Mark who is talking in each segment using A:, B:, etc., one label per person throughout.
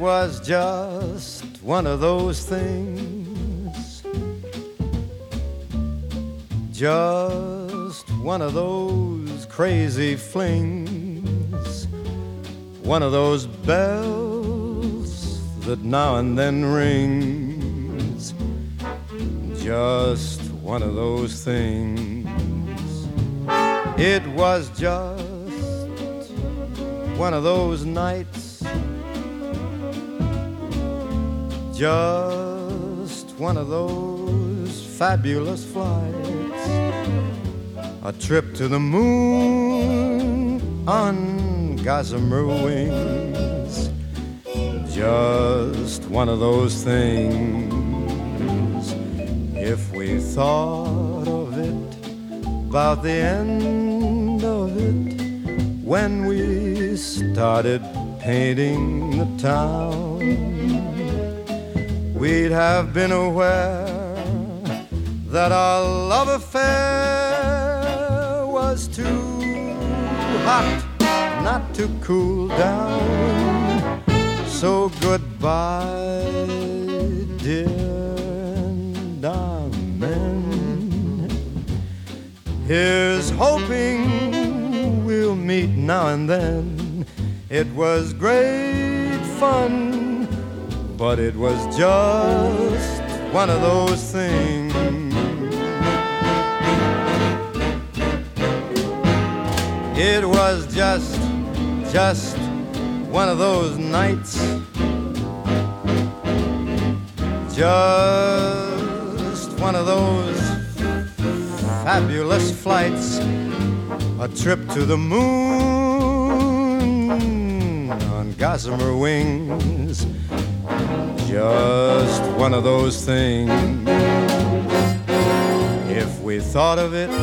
A: was just one of those things, just one of those crazy flings, one of those bells that now and then rings, just one of those things. It was just one of those nights, just one of those fabulous flights, a trip to the moon on gossamer wings, just one of those things. If we thought of it, about the end of it, when we started painting the town, we'd have been aware that our love affair was too hot not to cool down. So goodbye, dear, and amen. Here's hoping we'll meet now and then. It was great fun, but it was just one of those things. It was just one of those nights, just one of those fabulous flights, a trip to the moon on gossamer wings, just one of those things. If we thought of it,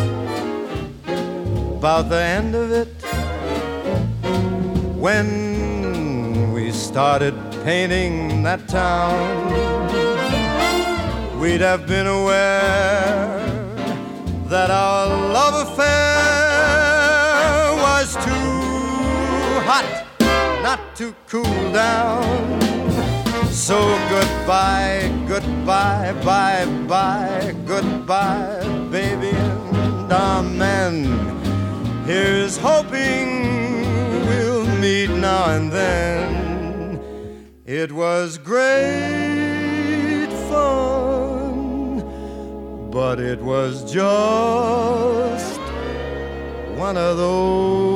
A: about the end of it, when we started painting that town, we'd have been aware that our love affair was too hot not to cool down. So goodbye, goodbye, bye-bye, goodbye, baby, and amen. Here's hoping we'll meet now and then. It was great fun, but it was just one of those